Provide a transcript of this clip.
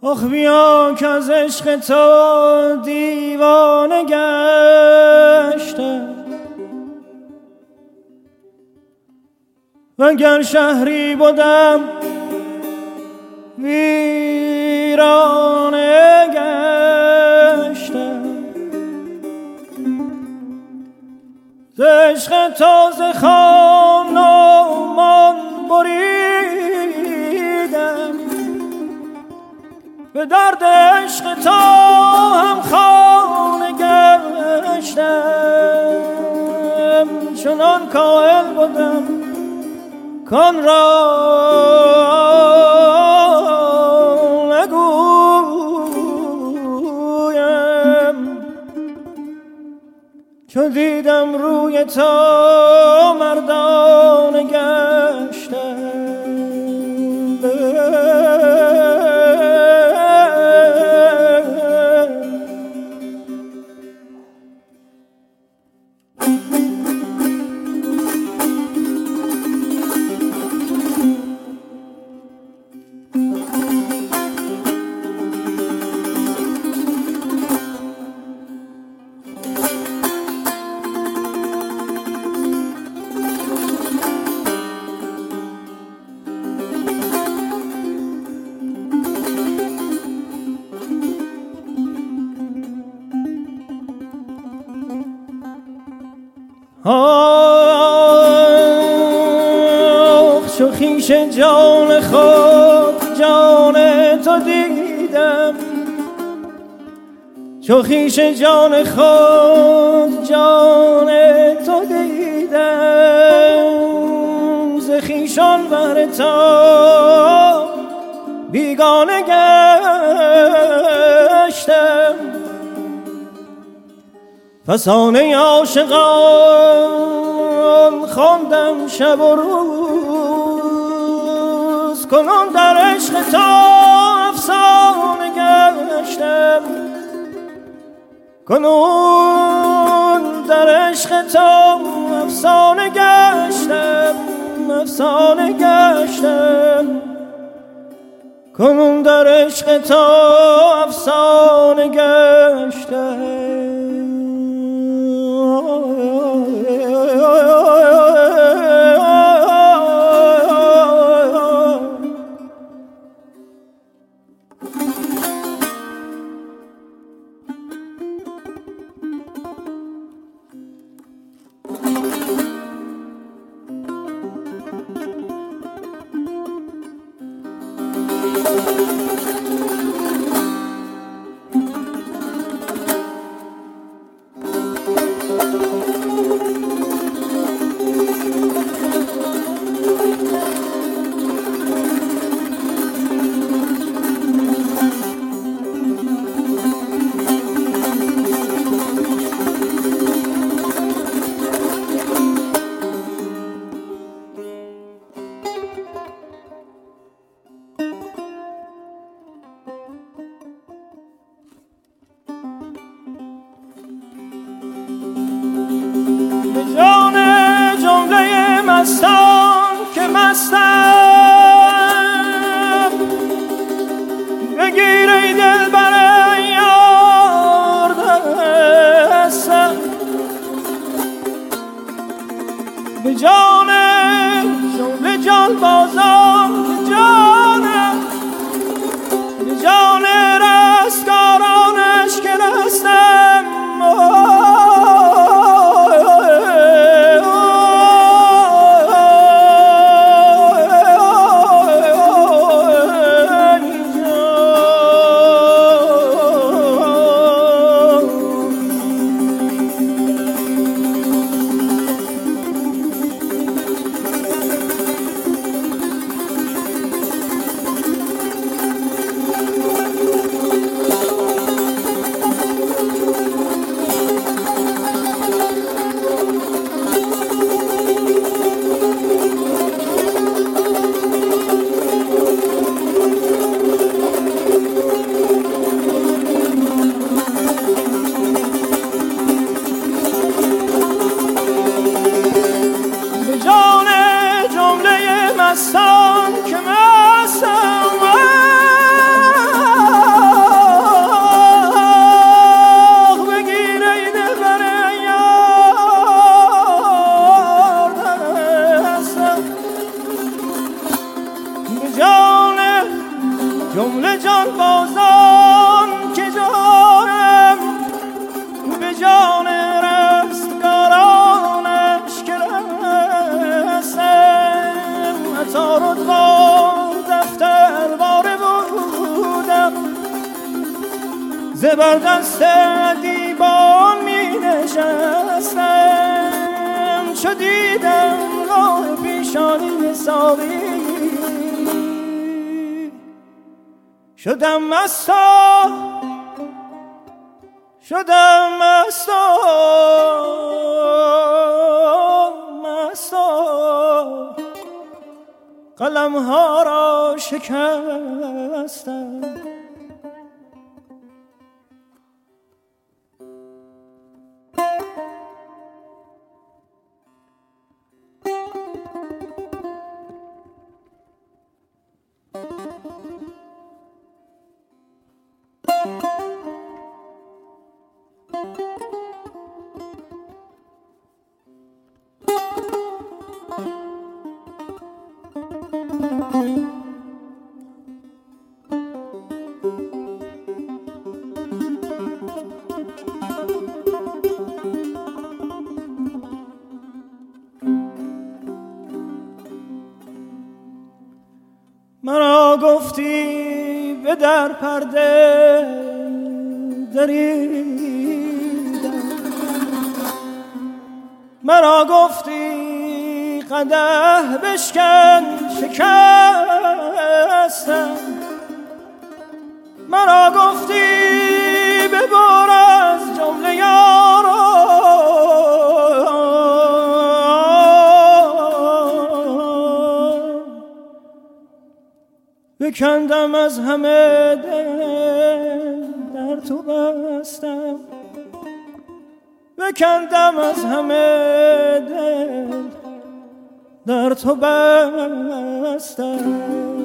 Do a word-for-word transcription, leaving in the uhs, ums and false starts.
آخ بیا که از عشق تو دیوانه گشتم، وگر شهری بودم ویرانه گشتم. ز عشق تو ز خان و مان بریدم، به درد عشق تو هم خانه گشتم. چنان کائل بودم کان را نگویم، چون دیدم روی تو مردانه گشتم. آخ چو خویش جان خود جان تو دیدم، چو خویش جان خود جان تو دیدم، ز خویشان بهر تو بیگانه گشتم. فسانه عاشقان خواندم شب و روز، کنون در عشق تو افسانه گشتم. کنون در عشق تو افسانه گشتم، افسانه گشتم. کنون در عشق تو افسانه گشتم. جمله جان بازان که جانم به جان رستگارانش که رسم عطار و دفتر باره بودم زبر دست دیبان می نشستم چو دیدم راه پیشانی ساقی شدم مستا شدم مستا مستا قلم ها را شکستم مرا گفتی به در پرده دریدم مرا گفتی قدح بشکن شکستم مرا گفتی ببر از جمله یاران بکندم از همه دل در تو بستم بکندم از همه دل در تو بستم